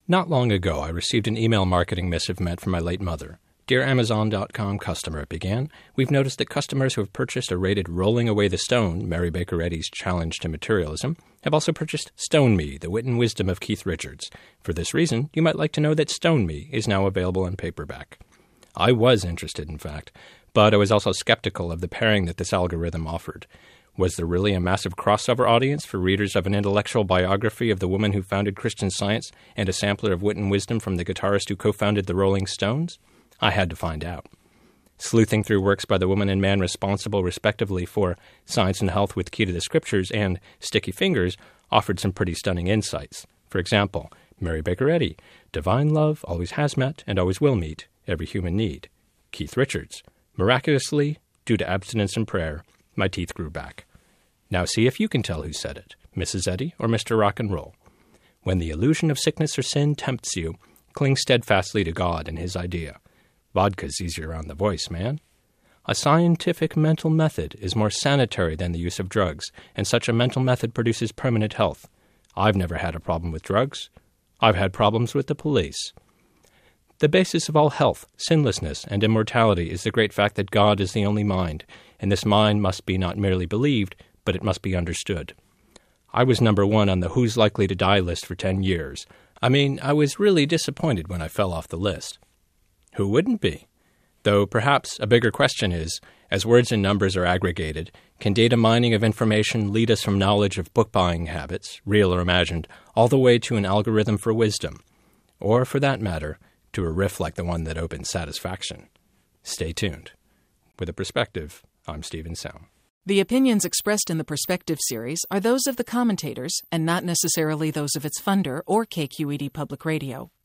Not long ago, I received an email marketing missive meant for my late mother. Dear Amazon.com customer, it began, we've noticed that customers who have purchased or rated Rolling Away the Stone, Mary Baker Eddy's challenge to materialism, have also purchased Stone Me, The Wit and Wisdom of Keith Richards. For this reason, you might like to know that Stone Me is now available in paperback. I was interested, in fact, but I was also skeptical of the pairing that this algorithm offered. Was there really a massive crossover audience for readers of an intellectual biography of the woman who founded Christian Science and a sampler of wit and wisdom from the guitarist who co-founded the Rolling Stones? I had to find out. Sleuthing through works by the woman and man responsible, respectively, for Science and Health with Key to the Scriptures and Sticky Fingers offered some pretty stunning insights. For example, Mary Baker Eddy, Divine Love always has met and always will meet every human need. Keith Richards, miraculously, due to abstinence and prayer, my teeth grew back. Now see if you can tell who said it, Mrs. Eddy or Mr. Rock and Roll. When the illusion of sickness or sin tempts you, cling steadfastly to God and his idea. Vodka's easier on the voice, man. A scientific mental method is more sanitary than the use of drugs, and such a mental method produces permanent health. I've never had a problem with drugs. I've had problems with the police. The basis of all health, sinlessness, and immortality is the great fact that God is the only mind, and this mind must be not merely believed, but it must be understood. I was number one on the Who's Likely to Die list for 10 years. I was really disappointed when I fell off the list. Who wouldn't be? Though perhaps a bigger question is, as words and numbers are aggregated, can data mining of information lead us from knowledge of book-buying habits, real or imagined, all the way to an algorithm for wisdom? Or, for that matter, to a riff like the one that opened Satisfaction? Stay tuned. With a Perspective, I'm Stephen Sound. The opinions expressed in the Perspective series are those of the commentators and not necessarily those of its funder or KQED Public Radio.